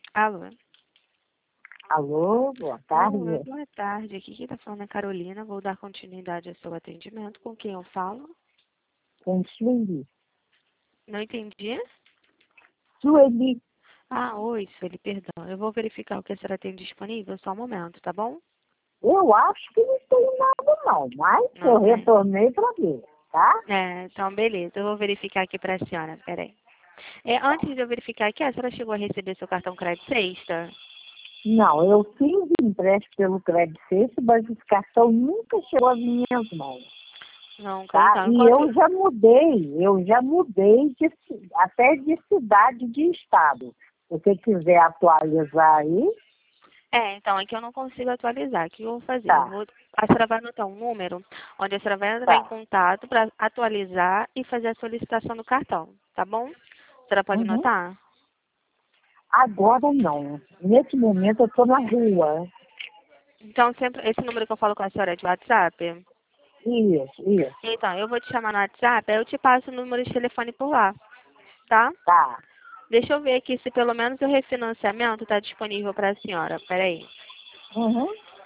Alô? Alô, boa tarde. Oi, boa tarde. Aqui quem está falando é Carolina. Vou dar continuidade ao seu atendimento. Com quem eu falo? Com Sueli. Não entendi? Sueli, Ah, oi, Sueli, perdão. Eu vou verificar o que a senhora tem disponível, só um momento, tá bom? eu acho que não tem nada não, mas Não eu tem. retornei para ver, tá? Então beleza. Eu vou verificar aqui para a senhora. Peraí. Antes de eu verificar aqui, a senhora chegou a receber seu cartão crédito sexta? Não, eu fiz empréstimo pelo Crédito Sexto, mas esse cartão nunca chegou às minhas mãos, Nunca. tá? Então, E enquanto... eu já mudei até de cidade de estado. Se você quiser atualizar aí, Então, aqui eu não consigo atualizar. O que eu vou fazer? tá, A senhora vai anotar um número, onde a senhora vai entrar em tá. contato para atualizar e fazer a solicitação do cartão, tá bom? A senhora pode Uhum. anotar? Agora não. Nesse momento eu estou na rua. Então, sempre, esse número que eu falo com a senhora é de WhatsApp? Isso, Então, eu vou te chamar no WhatsApp, aí eu te passo o número de telefone por lá, tá? tá. Deixa eu ver aqui se pelo menos o refinanciamento está disponível para a senhora. Peraí. Uhum.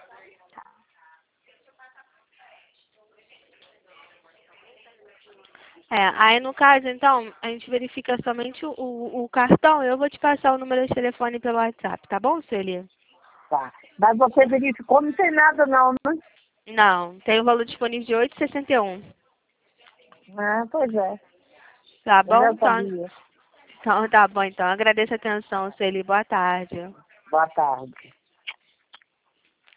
Aí no caso, então, a gente verifica somente o cartão. Eu vou te passar o número de telefone pelo WhatsApp, tá bom, Sueli? Tá. Mas você verificou, não tem nada não, né? Não, tem o valor disponível de 8,61. Ah, pois é. Tá Eu bom? já Então, sabia. tá bom, então. Agradeço a atenção, Sueli. Boa tarde. Boa tarde.